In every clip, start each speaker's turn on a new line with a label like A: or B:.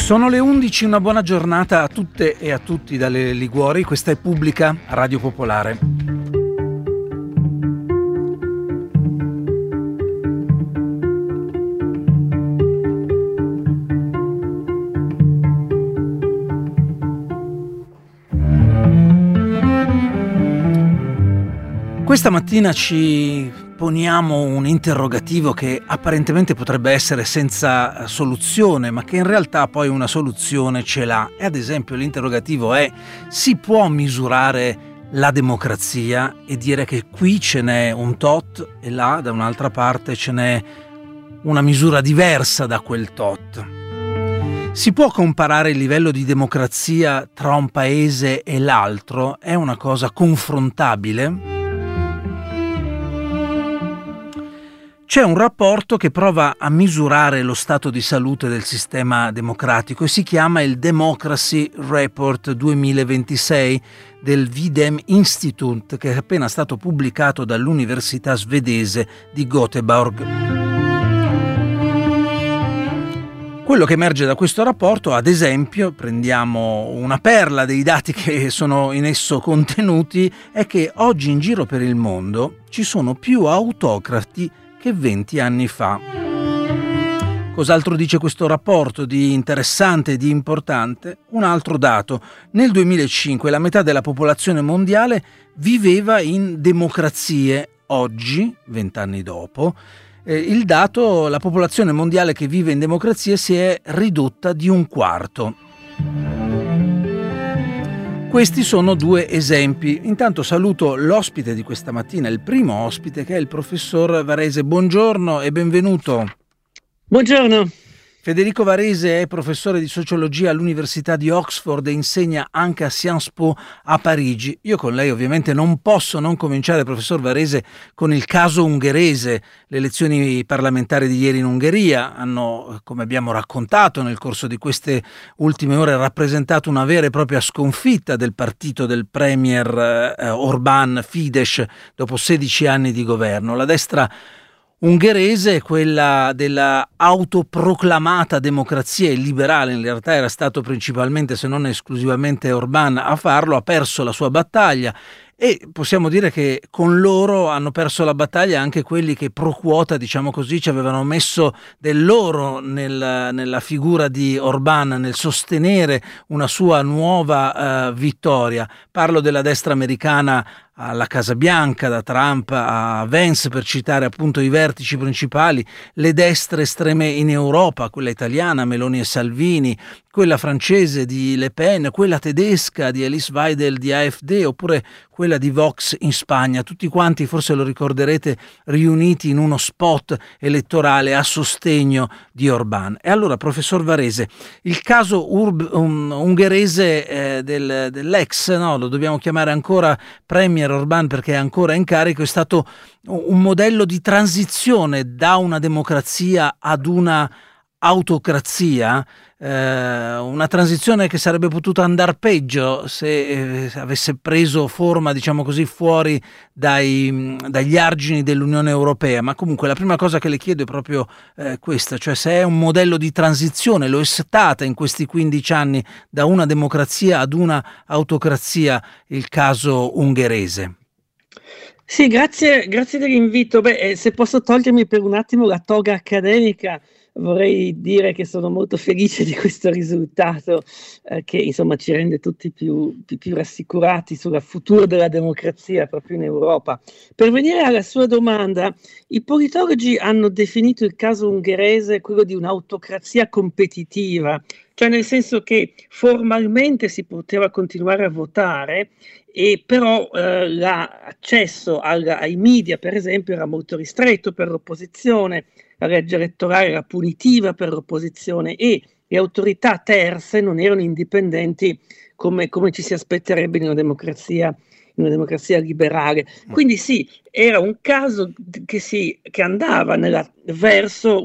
A: Sono le 11, una buona giornata a tutte e a tutti dalle Liguori, questa è Pubblica, Radio Popolare. Questa mattina ci poniamo un interrogativo che apparentemente potrebbe essere senza soluzione, ma che in realtà poi una soluzione ce l'ha. E ad esempio l'interrogativo è: si può misurare la democrazia e dire che qui ce n'è un tot e là da un'altra parte ce n'è una misura diversa da quel tot? Si può comparare il livello di democrazia tra un paese e l'altro? È una cosa confrontabile? C'è un rapporto che prova a misurare lo stato di salute del sistema democratico e si chiama il Democracy Report 2026 del Videm Institute, che è appena stato pubblicato dall'Università svedese di Göteborg. Quello che emerge da questo rapporto, ad esempio, prendiamo una perla dei dati che sono in esso contenuti, è che oggi in giro per il mondo ci sono più autocrati che 20 anni fa. Cos'altro dice questo rapporto di interessante e di importante? Un altro dato: nel 2005 la metà della popolazione mondiale viveva in democrazie. Oggi, 20 anni dopo, il dato, la popolazione mondiale che vive in democrazie si è ridotta di un quarto. Questi sono due esempi. Intanto saluto l'ospite di questa mattina, il primo ospite, che è il professor Varese. Buongiorno e benvenuto.
B: Buongiorno.
A: Federico Varese è professore di sociologia all'Università di Oxford e insegna anche a Sciences Po a Parigi. Io con lei ovviamente non posso non cominciare, professor Varese, con il caso ungherese. Le elezioni parlamentari di ieri in Ungheria hanno, come abbiamo raccontato nel corso di queste ultime ore, rappresentato una vera e propria sconfitta del partito del premier Orbán, Fidesz, dopo 16 anni di governo. La destra ungherese, quella della autoproclamata democrazia illiberale, in realtà era stato principalmente, se non esclusivamente, Orbán a farlo, ha perso la sua battaglia. E possiamo dire che con loro hanno perso la battaglia anche quelli che pro quota, diciamo così, ci avevano messo del loro nella figura di Orbán, nel sostenere una sua nuova vittoria. Parlo della destra americana alla Casa Bianca, da Trump a Vance, per citare appunto i vertici principali, le destre estreme in Europa, quella italiana, Meloni e Salvini, quella francese di Le Pen, quella tedesca di Alice Weidel di AfD, oppure quella di Vox in Spagna, tutti quanti, forse lo ricorderete, riuniti in uno spot elettorale a sostegno di Orbán. E allora, professor Varese, il caso ungherese dell'ex, no, lo dobbiamo chiamare ancora premier Orbán perché è ancora in carico, è stato un modello di transizione da una democrazia ad una autocrazia, una transizione che sarebbe potuta andare peggio se avesse preso forma, diciamo così, fuori dagli argini dell'Unione Europea. Ma comunque la prima cosa che le chiedo è proprio questa, cioè se è un modello di transizione, lo è stata in questi 15 anni, da una democrazia ad una autocrazia, il caso ungherese.
B: Sì, grazie dell'invito. Se posso togliermi per un attimo la toga accademica, vorrei dire che sono molto felice di questo risultato, che insomma ci rende tutti più rassicurati sul futuro della democrazia proprio in Europa. Per venire alla sua domanda, i politologi hanno definito il caso ungherese quello di un'autocrazia competitiva, cioè nel senso che formalmente si poteva continuare a votare, e però l'accesso ai media, per esempio, era molto ristretto per l'opposizione, la legge elettorale era punitiva per l'opposizione e le autorità terze non erano indipendenti come ci si aspetterebbe in una democrazia liberale. Quindi sì, era un caso che andava verso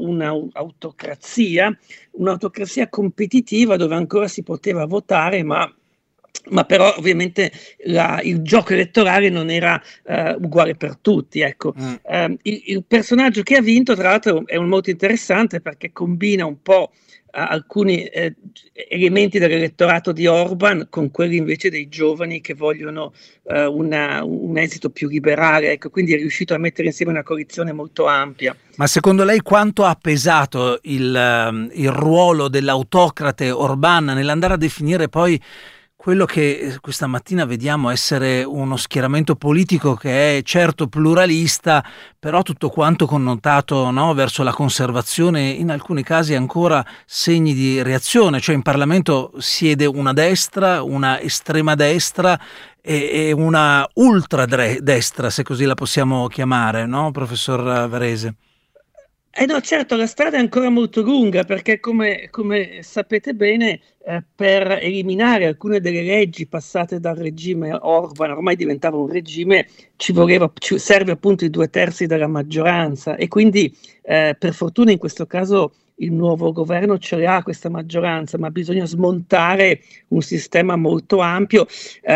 B: un'autocrazia competitiva dove ancora si poteva votare, ma ma però ovviamente il gioco elettorale non era uguale per tutti, ecco. Il personaggio che ha vinto, tra l'altro, è molto interessante perché combina un po' alcuni elementi dell'elettorato di Orban con quelli invece dei giovani che vogliono un esito più liberale, ecco, quindi è riuscito a mettere insieme una coalizione molto ampia.
A: Ma secondo lei quanto ha pesato il ruolo dell'autocrate Orban nell'andare a definire poi quello che questa mattina vediamo essere uno schieramento politico che è certo pluralista, però tutto quanto connotato, no, verso la conservazione, in alcuni casi ancora segni di reazione, cioè in Parlamento siede una destra, una estrema destra e una ultradestra, se così la possiamo chiamare, no, professor Varese?
B: No, certo, la strada è ancora molto lunga perché come sapete bene, per eliminare alcune delle leggi passate dal regime Orban, ormai diventava un regime, serve appunto i 2/3 della maggioranza e quindi per fortuna in questo caso il nuovo governo ce l'ha questa maggioranza, ma bisogna smontare un sistema molto ampio.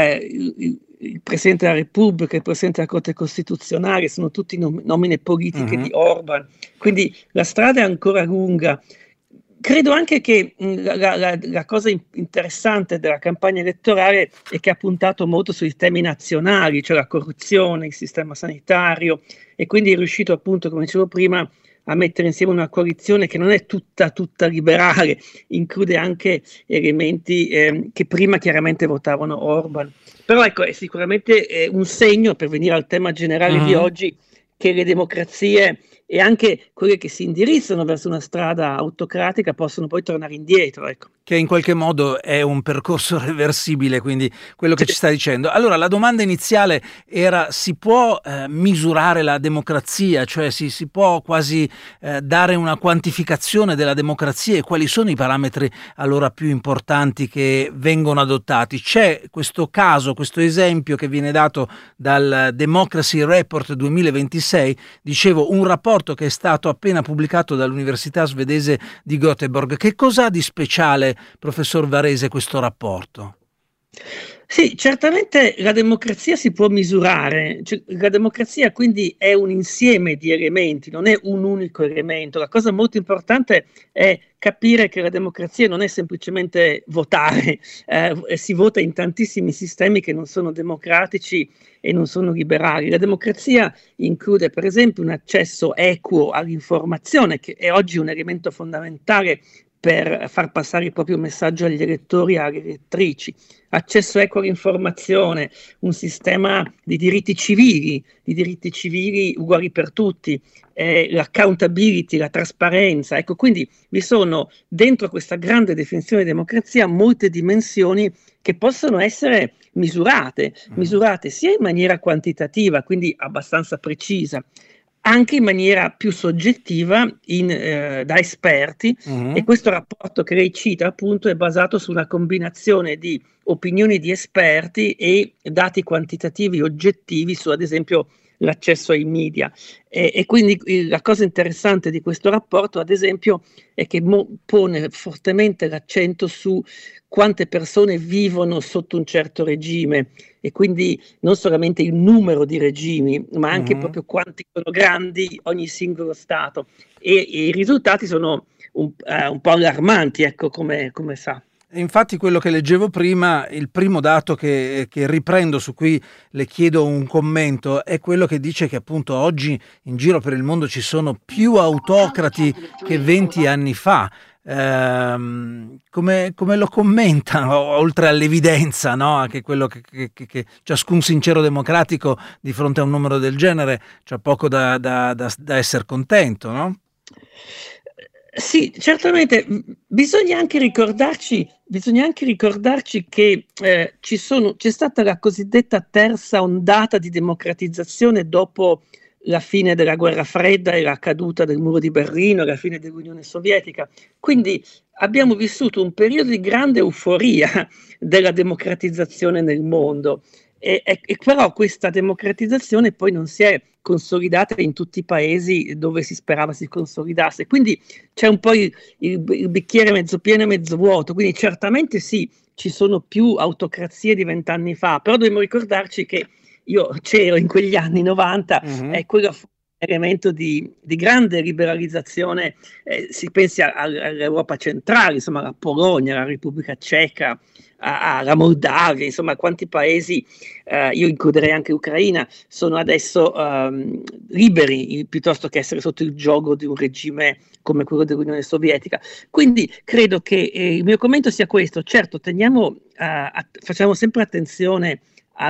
B: Il Presidente della Repubblica, il Presidente della Corte Costituzionale, sono tutti nomine politiche di Orban, quindi la strada è ancora lunga. Credo anche che la cosa interessante della campagna elettorale è che ha puntato molto sui temi nazionali, cioè la corruzione, il sistema sanitario, e quindi è riuscito appunto, come dicevo prima, a mettere insieme una coalizione che non è tutta liberale, include anche elementi che prima chiaramente votavano Orban. Però ecco, è sicuramente un segno, per venire al tema generale di oggi, che le democrazie e anche quelle che si indirizzano verso una strada autocratica possono poi tornare indietro, ecco.
A: Che in qualche modo è un percorso reversibile, quindi quello che ci sta dicendo. Allora, la domanda iniziale era: si può misurare la democrazia, cioè si può quasi dare una quantificazione della democrazia, e quali sono i parametri allora più importanti che vengono adottati? C'è questo caso, questo esempio che viene dato dal Democracy Report 2026, dicevo, un rapporto che è stato appena pubblicato dall'Università svedese di Göteborg. Che cos'ha di speciale, professor Varese, questo rapporto?
B: Sì, certamente la democrazia si può misurare, cioè, la democrazia quindi è un insieme di elementi, non è un unico elemento. La cosa molto importante è capire che la democrazia non è semplicemente votare, si vota in tantissimi sistemi che non sono democratici e non sono liberali. La democrazia include per esempio un accesso equo all'informazione, che è oggi un elemento fondamentale per far passare il proprio messaggio agli elettori e alle elettrici, accesso equo all'informazione, un sistema di diritti civili uguali per tutti, l'accountability, la trasparenza. Ecco, quindi vi sono dentro questa grande definizione di democrazia molte dimensioni che possono essere misurate sia in maniera quantitativa, quindi abbastanza precisa, anche in maniera più soggettiva da esperti, e questo rapporto che lei cita appunto è basato su una combinazione di opinioni di esperti e dati quantitativi oggettivi su, ad esempio, l'accesso ai media. E quindi la cosa interessante di questo rapporto, ad esempio, è che pone fortemente l'accento su quante persone vivono sotto un certo regime, e quindi non solamente il numero di regimi, ma anche proprio quanti sono grandi ogni singolo Stato. E i risultati sono un po' allarmanti, ecco, come sa.
A: Infatti quello che leggevo prima, il primo dato che riprendo, su cui le chiedo un commento, è quello che dice che appunto oggi in giro per il mondo ci sono più autocrati che 20 anni fa. Come lo commentano, oltre all'evidenza, no? Anche quello che ciascun sincero democratico di fronte a un numero del genere c'ha poco da essere contento, no?
B: Sì, certamente bisogna anche ricordarci che c'è stata la cosiddetta terza ondata di democratizzazione dopo la fine della guerra fredda e la caduta del muro di Berlino e la fine dell'Unione Sovietica. Quindi abbiamo vissuto un periodo di grande euforia della democratizzazione nel mondo. E però questa democratizzazione poi non si è consolidata in tutti i paesi dove si sperava si consolidasse. Quindi c'è un po' il bicchiere mezzo pieno e mezzo vuoto. Quindi certamente sì, ci sono più autocrazie di 20 anni fa, però dobbiamo ricordarci che io c'ero in quegli anni 90 e quello fu un elemento di grande liberalizzazione. Si pensi all'Europa centrale, insomma alla Polonia, alla Repubblica Ceca, alla Moldavia, insomma quanti paesi, io includerei anche l'Ucraina, sono adesso liberi piuttosto che essere sotto il giogo di un regime come quello dell'Unione Sovietica. Quindi credo che il mio commento sia questo: certo facciamo sempre attenzione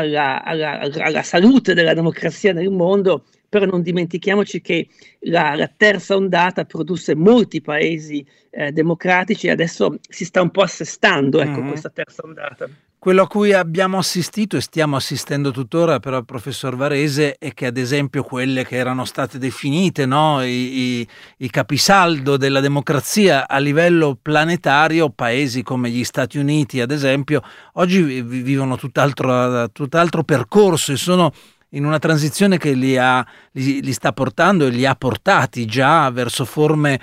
B: alla salute della democrazia nel mondo, però non dimentichiamoci che la terza ondata produsse molti paesi democratici e adesso si sta un po' assestando, ecco, questa terza ondata.
A: Quello a cui abbiamo assistito e stiamo assistendo tuttora, però, professor Varese, è che ad esempio quelle che erano state definite, no, i capisaldo della democrazia a livello planetario, paesi come gli Stati Uniti ad esempio, oggi vivono tutt'altro percorso e sono in una transizione che li sta portando e li ha portati già verso forme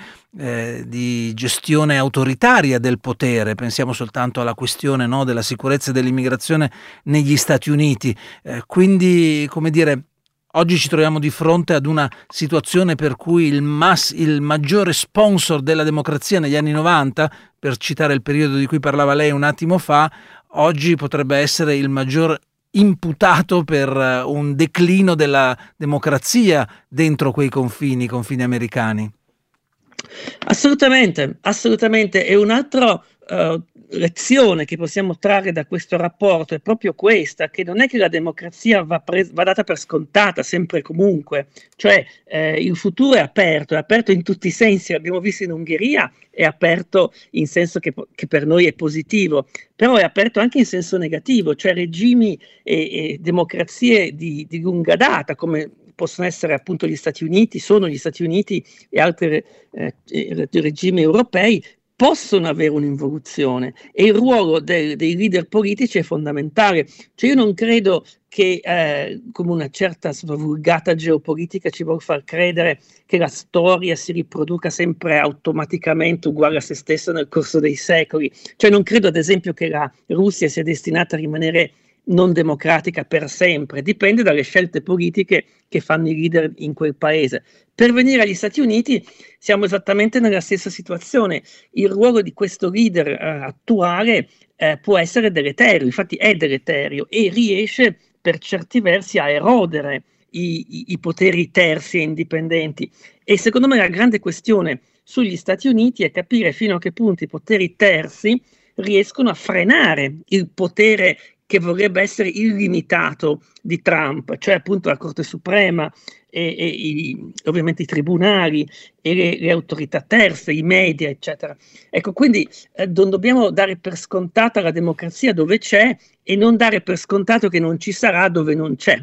A: di gestione autoritaria del potere. Pensiamo soltanto alla questione, no, della sicurezza e dell'immigrazione negli Stati Uniti. Quindi, come dire, oggi ci troviamo di fronte ad una situazione per cui il maggiore sponsor della democrazia negli anni 90, per citare il periodo di cui parlava lei un attimo fa, oggi potrebbe essere il maggior imputato per un declino della democrazia dentro quei confini americani.
B: Assolutamente, assolutamente. E un'altra lezione che possiamo trarre da questo rapporto è proprio questa, che non è che la democrazia va data per scontata sempre e comunque, cioè il futuro è aperto in tutti i sensi, l'abbiamo visto in Ungheria, è aperto in senso che per noi è positivo, però è aperto anche in senso negativo, cioè regimi e democrazie di lunga data, come possono essere appunto gli Stati Uniti, sono gli Stati Uniti e altri regimi europei, possono avere un'involuzione e il ruolo dei leader politici è fondamentale. Cioè io non credo che come una certa vulgata geopolitica ci vuol far credere che la storia si riproduca sempre automaticamente uguale a se stessa nel corso dei secoli. Cioè non credo ad esempio che la Russia sia destinata a rimanere non democratica per sempre, dipende dalle scelte politiche che fanno i leader in quel paese. Per venire agli Stati Uniti siamo esattamente nella stessa situazione. Il ruolo di questo leader attuale può essere deleterio, infatti è deleterio e riesce per certi versi a erodere i poteri terzi e indipendenti. E secondo me la grande questione sugli Stati Uniti è capire fino a che punto i poteri terzi riescono a frenare il potere che vorrebbe essere illimitato di Trump, cioè appunto la Corte Suprema e ovviamente i tribunali e le autorità terze, i media, eccetera. Ecco, quindi non dobbiamo dare per scontata la democrazia dove c'è e non dare per scontato che non ci sarà dove non c'è.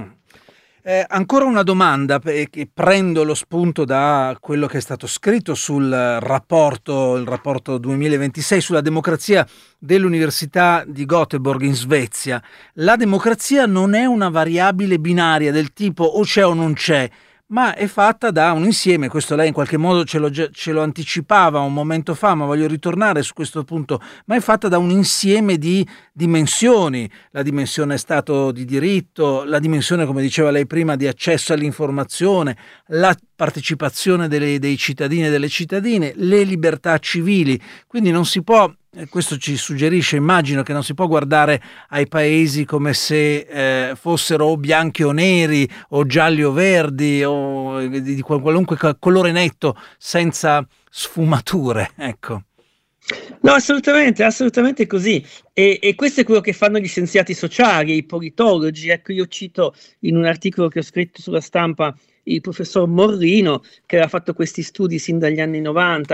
A: Ancora una domanda che prendo lo spunto da quello che è stato scritto sul il rapporto 2026 sulla democrazia dell'Università di Göteborg in Svezia. La democrazia non è una variabile binaria del tipo o c'è o non c'è, ma è fatta da un insieme. Questo lei in qualche modo ce lo anticipava un momento fa, ma voglio ritornare su questo punto. Ma è fatta da un insieme di dimensioni: la dimensione Stato di diritto, la dimensione, come diceva lei prima, di accesso all'informazione, la partecipazione dei cittadini e delle cittadine, le libertà civili. Quindi non si può, questo ci suggerisce, immagino, che non si può guardare ai paesi come se fossero o bianchi o neri o gialli o verdi o di qualunque colore netto, senza sfumature, ecco.
B: No, assolutamente, assolutamente così. E questo è quello che fanno gli scienziati sociali, i politologi. Ecco, io cito in un articolo che ho scritto sulla Stampa il professor Morlino, che aveva fatto questi studi sin dagli anni 90.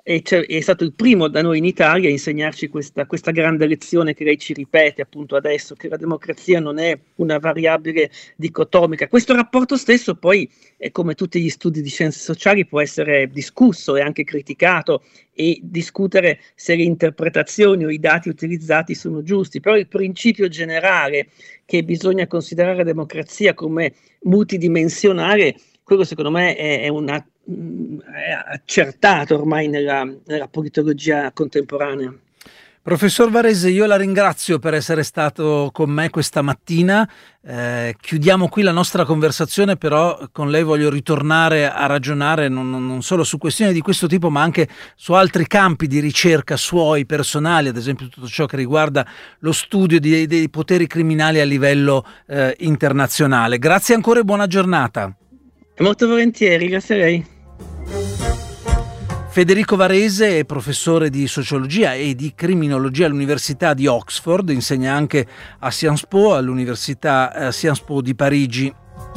B: è stato il primo da noi in Italia a insegnarci questa grande lezione che lei ci ripete appunto adesso, che la democrazia non è una variabile dicotomica. Questo rapporto stesso poi, come tutti gli studi di scienze sociali, può essere discusso e anche criticato, e discutere se le interpretazioni o i dati utilizzati sono giusti, però il principio generale che bisogna considerare la democrazia come multidimensionale, quello secondo me è accertato ormai nella politologia contemporanea.
A: Professor Varese, io la ringrazio per essere stato con me questa mattina. Chiudiamo qui la nostra conversazione, però con lei voglio ritornare a ragionare non solo su questioni di questo tipo, ma anche su altri campi di ricerca suoi personali, ad esempio tutto ciò che riguarda lo studio dei poteri criminali a livello internazionale. Grazie ancora e buona giornata.
B: Molto volentieri, grazie a lei.
A: Federico Varese è professore di sociologia e di criminologia all'Università di Oxford, insegna anche a Sciences Po, all'Università Sciences Po di Parigi.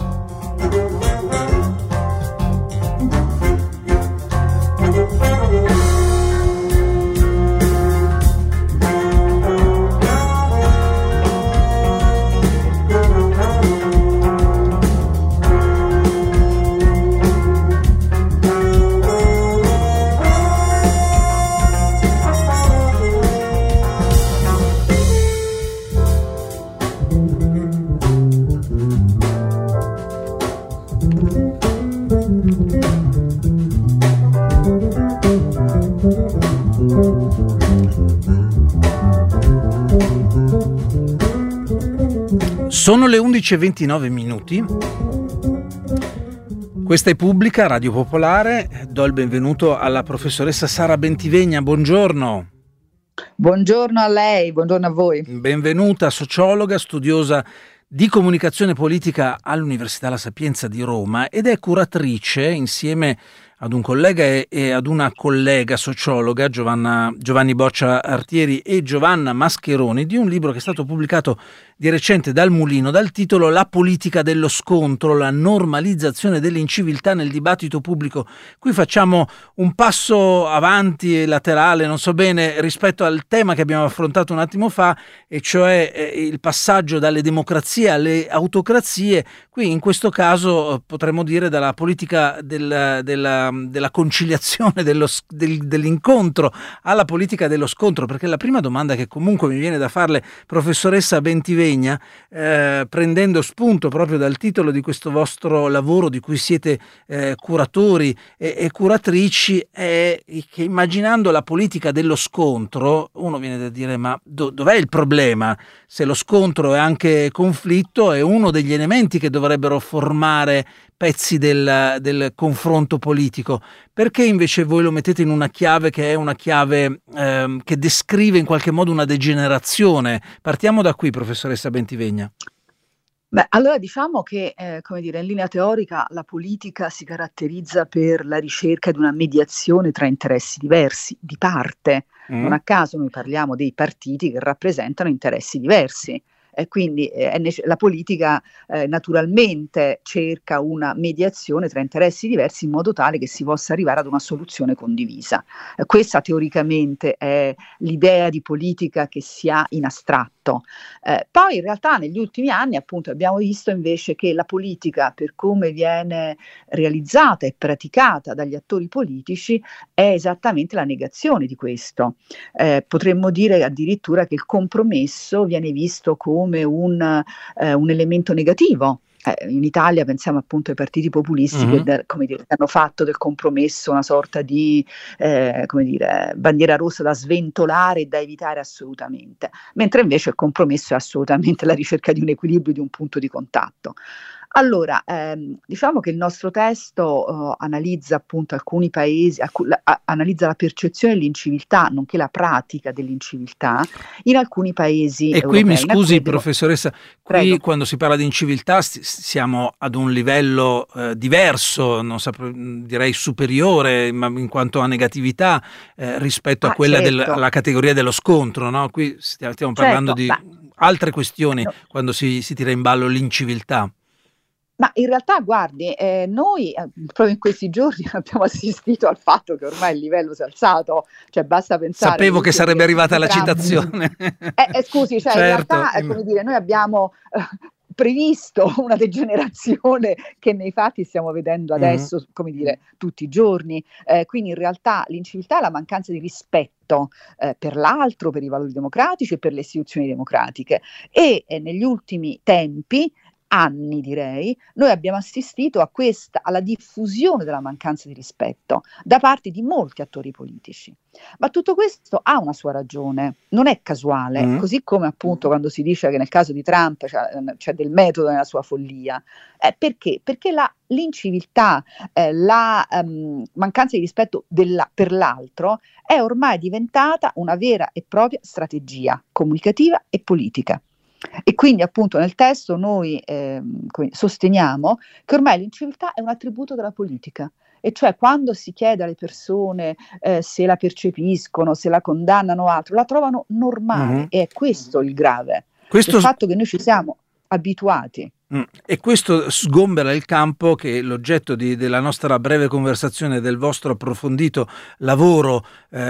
A: Sono le 11:29. Questa è Pubblica, Radio Popolare. Do il benvenuto alla professoressa Sara Bentivegna. Buongiorno.
C: Buongiorno a lei, buongiorno a voi.
A: Benvenuta, sociologa, studiosa di comunicazione politica all'Università La Sapienza di Roma ed è curatrice, insieme ad un collega e ad una collega sociologa, Giovanni Boccia Artieri e Giovanna Mascheroni, di un libro che è stato pubblicato di recente dal Mulino dal titolo La politica dello scontro, la normalizzazione dell'inciviltà nel dibattito pubblico. Qui facciamo un passo avanti laterale, non so bene, rispetto al tema che abbiamo affrontato un attimo fa, e cioè il passaggio dalle democrazie alle autocrazie. Qui in questo caso potremmo dire dalla politica della conciliazione, dell'incontro, alla politica dello scontro, perché la prima domanda che comunque mi viene da farle, professoressa Bentivegna, prendendo spunto proprio dal titolo di questo vostro lavoro di cui siete curatori e curatrici, è che, immaginando la politica dello scontro, uno viene da dire: ma dov'è il problema? Se lo scontro è anche conflitto, è uno degli elementi che dovrebbero formare pezzi del confronto politico. Perché invece voi lo mettete in una chiave che è una chiave che descrive in qualche modo una degenerazione? Partiamo da qui, professoressa Bentivegna.
C: Beh, allora diciamo che, come dire, in linea teorica la politica si caratterizza per la ricerca di una mediazione tra interessi diversi, di parte. Non a caso noi parliamo dei partiti che rappresentano interessi diversi. Quindi la politica naturalmente cerca una mediazione tra interessi diversi in modo tale che si possa arrivare ad una soluzione condivisa. Questa teoricamente è l'idea di politica che si ha in astratto. Poi in realtà negli ultimi anni appunto abbiamo visto invece che la politica, per come viene realizzata e praticata dagli attori politici, è esattamente la negazione di questo. Potremmo dire addirittura che il compromesso viene visto come un elemento negativo. In Italia pensiamo appunto ai partiti populisti che hanno fatto del compromesso una sorta di bandiera rossa da sventolare e da evitare assolutamente, mentre invece il compromesso è assolutamente la ricerca di un equilibrio, di un punto di contatto. Allora, diciamo che il nostro testo analizza appunto alcuni paesi, analizza la percezione dell'inciviltà, nonché la pratica dell'inciviltà in alcuni paesi
A: E
C: europei.
A: qui mi scusi, professoressa, qui
C: Prego.
A: quando si parla di inciviltà siamo ad un livello diverso, direi superiore, in quanto a negatività rispetto a quella
C: certo.
A: alla categoria dello scontro, no? Qui stiamo parlando di altre questioni quando si tira in ballo l'inciviltà.
C: Ma in realtà, guardi, noi proprio in questi giorni abbiamo assistito al fatto che ormai il livello si è alzato, cioè basta pensare...
A: Sapevo che sarebbe arrivata la citazione.
C: Scusi, cioè
A: certo.
C: In realtà, come dire, noi abbiamo previsto una degenerazione che nei fatti stiamo vedendo adesso, come dire, tutti i giorni. Quindi in realtà l'inciviltà è la mancanza di rispetto per l'altro, per i valori democratici e per le istituzioni democratiche. E negli ultimi tempi, anni direi, noi abbiamo assistito alla diffusione della mancanza di rispetto da parte di molti attori politici. Ma tutto questo ha una sua ragione, non è casuale, così come appunto quando si dice che nel caso di Trump c'è del metodo nella sua follia. Perché? Perché l'inciviltà, la mancanza di rispetto per l'altro è ormai diventata una vera e propria strategia comunicativa e politica. E quindi appunto nel testo noi sosteniamo che ormai l'inciviltà è un attributo della politica, e cioè quando si chiede alle persone se la percepiscono, se la condannano o altro, la trovano normale, e è questo il grave, il fatto che noi ci siamo abituati.
A: E questo sgombera il campo che è l'oggetto della nostra breve conversazione, del vostro approfondito lavoro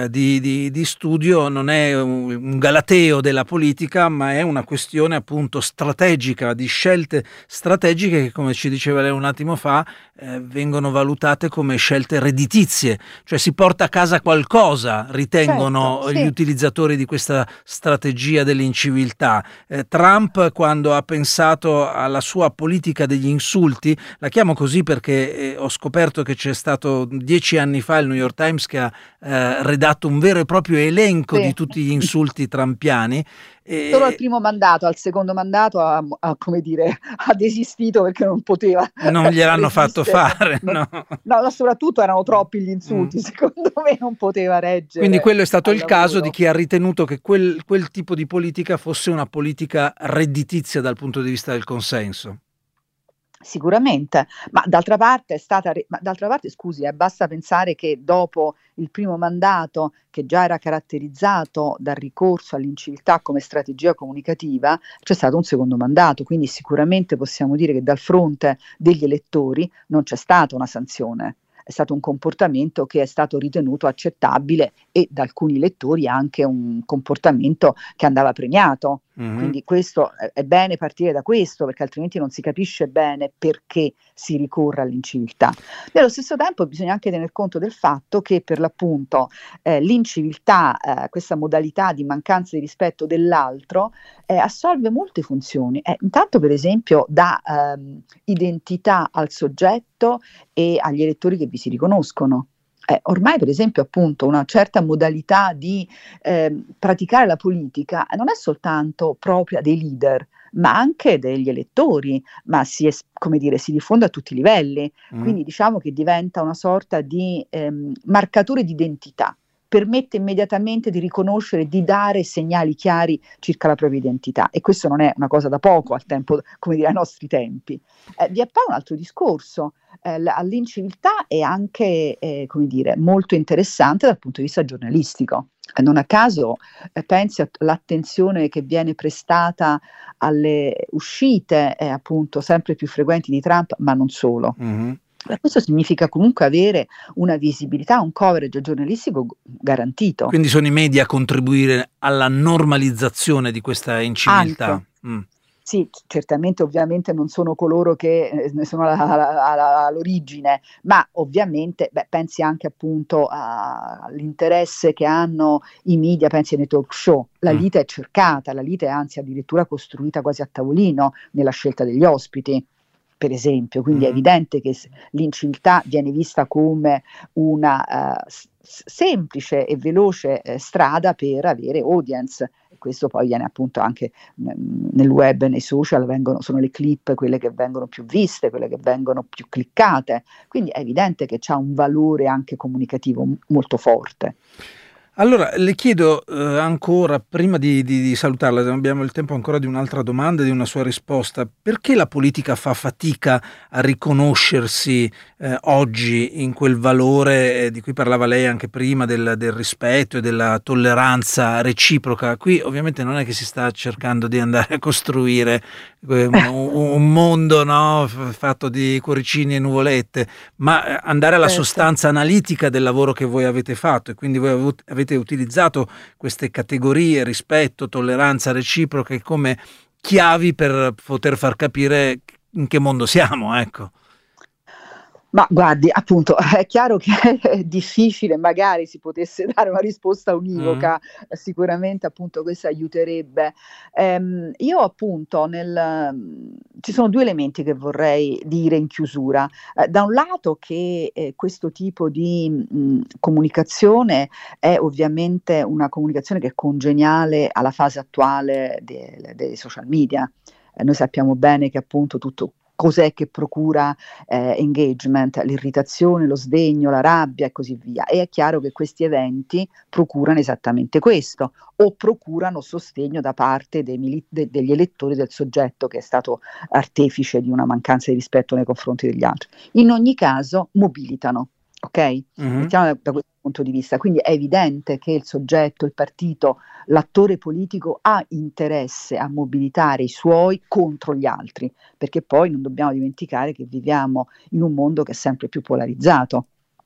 A: di studio. Non è un galateo della politica, ma è una questione appunto strategica, di scelte strategiche che, come ci diceva lei un attimo fa, vengono valutate come scelte redditizie, cioè si porta a casa qualcosa, ritengono gli utilizzatori di questa strategia dell'inciviltà. Trump, quando ha pensato alla sua politica degli insulti, la chiamo così perché ho scoperto che c'è stato 10 anni fa il New York Times che ha redatto un vero e proprio elenco di tutti gli insulti trumpiani.
C: Solo al primo mandato, al secondo mandato ha desistito perché non poteva.
A: Non gliel'hanno fatto fare, no,
C: soprattutto erano troppi gli insulti, secondo me non poteva reggere.
A: Quindi quello è stato il caso di chi ha ritenuto che quel tipo di politica fosse una politica redditizia dal punto di vista del consenso.
C: Sicuramente, ma d'altra parte scusi, basta pensare che dopo il primo mandato, che già era caratterizzato dal ricorso all'inciviltà come strategia comunicativa, c'è stato un secondo mandato, quindi sicuramente possiamo dire che dal fronte degli elettori non c'è stata una sanzione. È stato un comportamento che è stato ritenuto accettabile, e da alcuni lettori anche un comportamento che andava premiato. Quindi questo è bene partire da questo, perché altrimenti non si capisce bene perché si ricorre all'inciviltà. Nello stesso tempo bisogna anche tener conto del fatto che per l'appunto l'inciviltà, questa modalità di mancanza di rispetto dell'altro, assolve molte funzioni. Intanto, per esempio, dà identità al soggetto e agli elettori che vi si riconoscono. Ormai, per esempio, appunto, una certa modalità di praticare la politica non è soltanto propria dei leader, ma anche degli elettori, ma si diffonde a tutti i livelli. Quindi diciamo che diventa una sorta di marcatore di identità. Permette immediatamente di riconoscere, di dare segnali chiari circa la propria identità, e questo non è una cosa da poco al tempo, ai nostri tempi. Vi è poi un altro discorso. L'inciviltà è anche molto interessante dal punto di vista giornalistico. Non a caso pensi all'attenzione che viene prestata alle uscite appunto sempre più frequenti di Trump, ma non solo. Questo significa comunque avere una visibilità, un coverage giornalistico garantito.
A: Quindi sono i media a contribuire alla normalizzazione di questa inciviltà.
C: Sì, certamente, ovviamente non sono coloro che ne sono all'origine, ma ovviamente pensi anche appunto all'interesse che hanno i media, pensi ai talk show. La lite è cercata, la lite è anzi addirittura costruita quasi a tavolino nella scelta degli ospiti, per esempio. Quindi è evidente che l'inciviltà viene vista come una semplice e veloce strada per avere audience. Questo poi viene appunto anche nel web, nei social, sono le clip quelle che vengono più viste, quelle che vengono più cliccate, quindi è evidente che c'ha un valore anche comunicativo molto forte.
A: Allora, le chiedo ancora, prima di salutarla, abbiamo il tempo ancora di un'altra domanda e di una sua risposta. Perché la politica fa fatica a riconoscersi oggi in quel valore di cui parlava lei anche prima, del rispetto e della tolleranza reciproca? Qui ovviamente non è che si sta cercando di andare a costruire un mondo, no, fatto di cuoricini e nuvolette, ma andare alla sostanza analitica del lavoro che voi avete fatto, e quindi voi avete utilizzato queste categorie, rispetto, tolleranza reciproca, come chiavi per poter far capire in che mondo siamo, ecco.
C: Ma guardi, appunto, è chiaro che è difficile, magari si potesse dare una risposta univoca, sicuramente appunto questo aiuterebbe. Io appunto ci sono due elementi che vorrei dire in chiusura. Da un lato che questo tipo di comunicazione è ovviamente una comunicazione che è congeniale alla fase attuale dei social media. Noi sappiamo bene che appunto tutto cos'è che procura engagement, l'irritazione, lo sdegno, la rabbia e così via. E è chiaro che questi eventi procurano esattamente questo, o procurano sostegno da parte degli elettori del soggetto che è stato artefice di una mancanza di rispetto nei confronti degli altri. In ogni caso mobilitano, ok? Mettiamo da questo punto di vista. Quindi è evidente che il soggetto, il partito, l'attore politico ha interesse a mobilitare i suoi contro gli altri, perché poi non dobbiamo dimenticare che viviamo in un mondo che è sempre più polarizzato.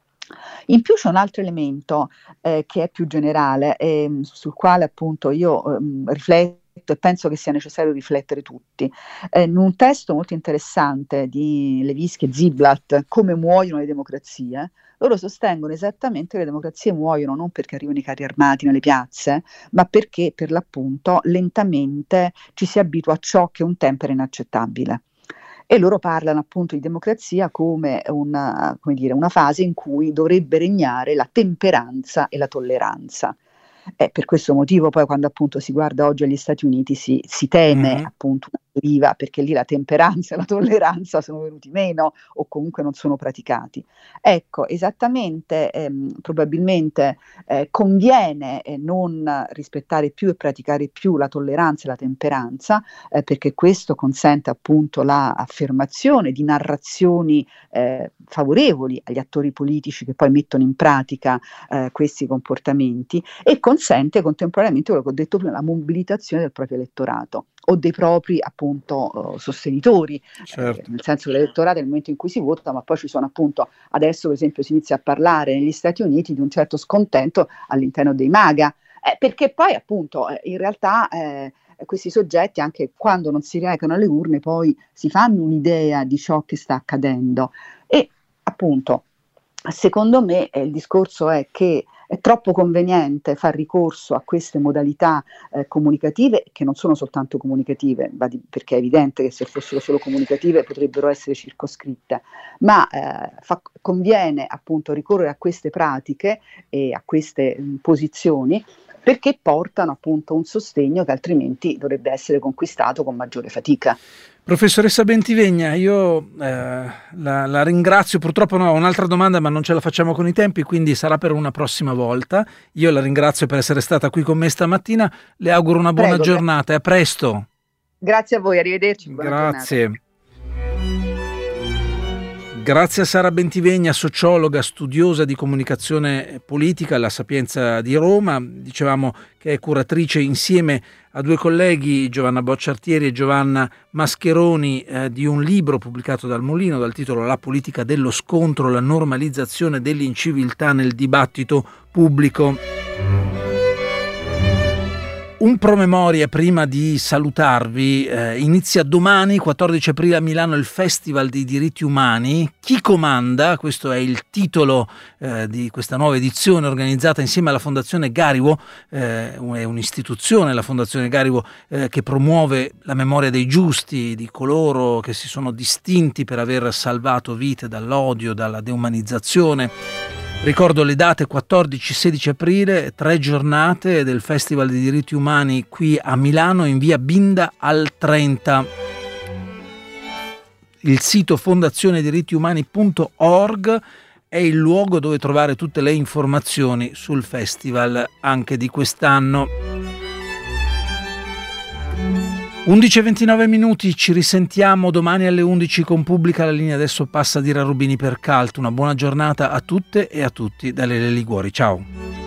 C: In più c'è un altro elemento che è più generale, sul quale appunto io rifletto e penso che sia necessario riflettere tutti. In un testo molto interessante di Levinsky e Ziblatt, Come muoiono le democrazie, loro sostengono esattamente che le democrazie muoiono non perché arrivano i carri armati nelle piazze, ma perché per l'appunto lentamente ci si abitua a ciò che un tempo era inaccettabile. E loro parlano appunto di democrazia come una fase in cui dovrebbe regnare la temperanza e la tolleranza. Per questo motivo poi quando appunto si guarda oggi agli Stati Uniti si teme appunto una deriva, perché lì la temperanza e la tolleranza sono venuti meno o comunque non sono praticati. Ecco, esattamente, probabilmente conviene non rispettare più e praticare più la tolleranza e la temperanza, perché questo consente appunto l'affermazione di narrazioni favorevoli agli attori politici che poi mettono in pratica questi comportamenti, e consente contemporaneamente quello che ho detto prima, la mobilitazione del proprio elettorato o dei propri appunto sostenitori,
A: certo.
C: nel senso che l'elettorato è il momento in cui si vota, ma poi ci sono appunto, adesso per esempio si inizia a parlare negli Stati Uniti di un certo scontento all'interno dei MAGA, perché poi appunto in realtà questi soggetti, anche quando non si recano alle urne, poi si fanno un'idea di ciò che sta accadendo. E appunto secondo me il discorso è che è troppo conveniente far ricorso a queste modalità comunicative, che non sono soltanto comunicative, perché è evidente che se fossero solo comunicative potrebbero essere circoscritte, ma conviene appunto ricorrere a queste pratiche e a queste posizioni, perché portano appunto un sostegno che altrimenti dovrebbe essere conquistato con maggiore fatica.
A: Professoressa Bentivegna, io la ringrazio. Purtroppo no, ho un'altra domanda ma non ce la facciamo con i tempi, quindi sarà per una prossima volta. Io la ringrazio per essere stata qui con me stamattina, le auguro una buona giornata e a presto.
C: Grazie a voi, arrivederci.
A: Grazie.
C: Giornata.
A: Grazie a Sara Bentivegna, sociologa, studiosa di comunicazione politica alla Sapienza di Roma. Dicevamo che è curatrice insieme a due colleghi, Giovanna Bocciartieri e Giovanna Mascheroni, di un libro pubblicato dal Mulino dal titolo La politica dello scontro, la normalizzazione dell'inciviltà nel dibattito pubblico. Un promemoria prima di salutarvi. Inizia domani, 14 aprile, a Milano il Festival dei diritti umani. Chi comanda? Questo è il titolo di questa nuova edizione organizzata insieme alla Fondazione Gariwo. È un'istituzione, la Fondazione Gariwo, che promuove la memoria dei giusti, di coloro che si sono distinti per aver salvato vite dall'odio, dalla deumanizzazione. Ricordo le date: 14-16 aprile, 3 giornate del Festival dei diritti umani qui a Milano, in via Binda al 30. Il sito fondazionedirittiumani.org. è il luogo dove trovare tutte le informazioni sul festival anche di quest'anno. 11:29, ci risentiamo domani alle 11 con Pubblica la linea. Adesso passa Dira Rubini per Cult. Una buona giornata a tutte e a tutti da Lele Liguori. Ciao.